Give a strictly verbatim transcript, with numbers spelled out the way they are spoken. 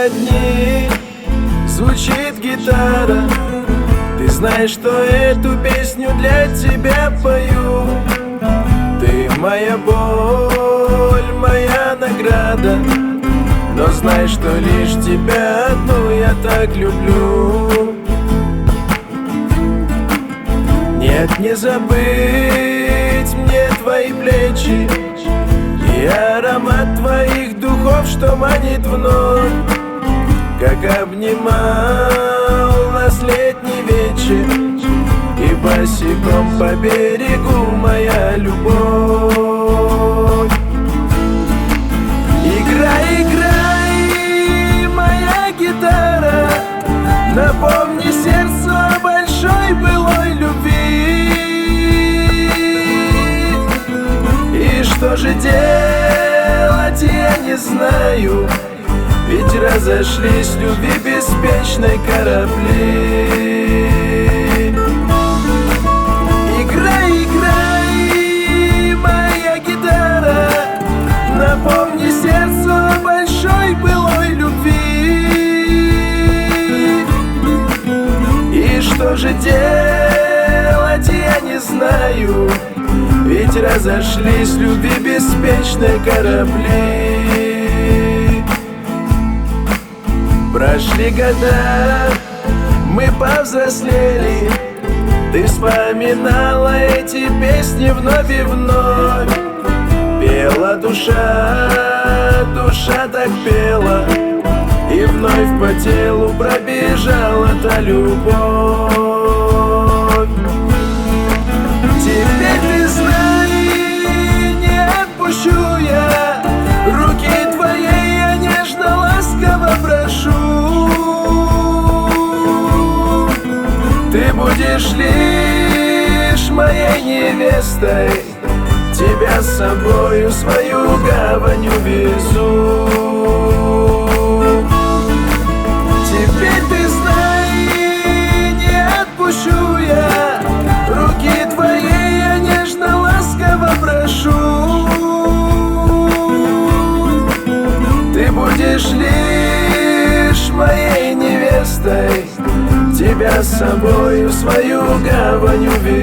одни, звучит гитара. Ты знаешь, что эту песню для тебя пою. Ты моя боль, моя награда, но знай, что лишь тебя одну я так люблю. Нет, не забыть мне твои плечи и аромат твоих духов, что манит вновь, как обнимал нас летний вечер и босиком по берегу моя любовь. Играй, играй, моя гитара, напомни сердцу о большой былой любви. И что же делать, я не знаю, ведь разошлись любви беспечной корабли. Играй, играй, моя гитара, напомни сердцу о большой былой любви. И что же делать, я не знаю, ведь разошлись любви беспечной корабли. Прошли года, мы повзрослели, ты вспоминала эти песни вновь и вновь. Пела душа, душа так пела, и вновь по телу пробежала та любовь. Теперь ты знай, не отпущу я руки твоей, я нежно, ласково прошу. Ты будешь лишь моей невестой, тебя с собою в свою гавань увезу. Теперь ты знай, не отпущу я руки твоей, я нежно, ласково прошу. Ты будешь лишь моей невестой, тебя с собою в свою гавань увезу.